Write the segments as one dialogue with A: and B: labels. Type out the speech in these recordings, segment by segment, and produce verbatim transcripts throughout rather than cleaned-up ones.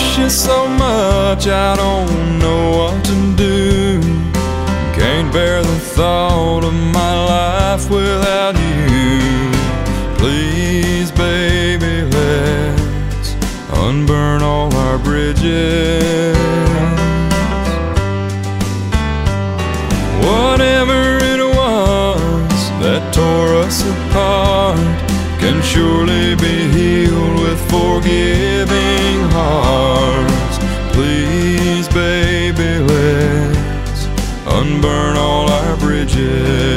A: miss you so much, I don't know what to do. Can't bear the thought of my life without you. Please, baby, let's unburn all our bridges. Whatever it was that tore us apart can surely be healed with forgiving hearts. Please, baby, let's unburn all our bridges.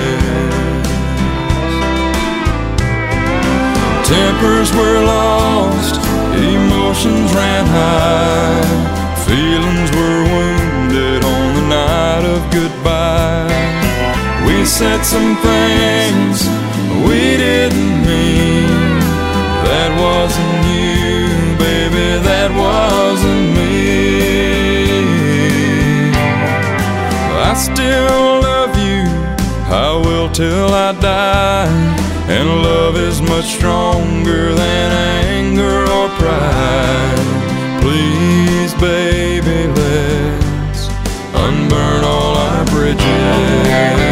A: Tempers were lost, emotions ran high, feelings were wounded on the night of goodbye. We said some things we didn't mean. That wasn't you, baby, that wasn't me. I still love you, I will till I die. And love is much stronger than anger or pride. Please, baby, let's unburn all our bridges.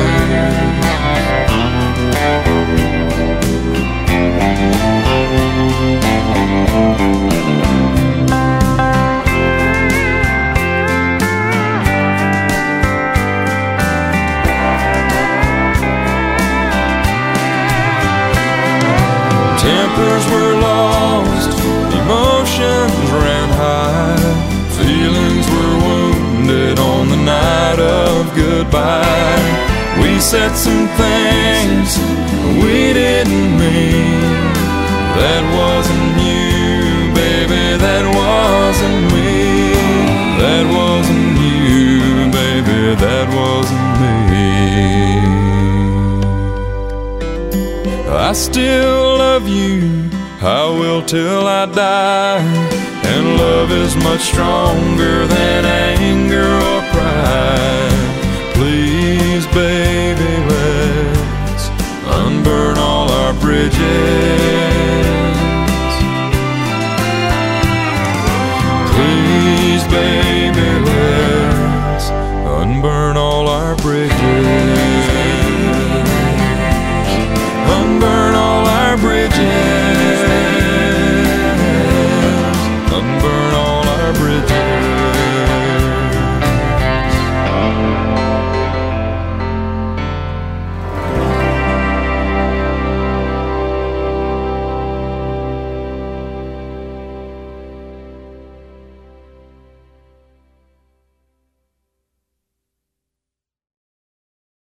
A: Tempers were lost, emotions ran high, feelings were wounded on the night of goodbye. We said some things we didn't mean. That wasn't you, baby, that wasn't me. That wasn't you, baby, that wasn't me. I still love you, I will till I die. And love is much stronger than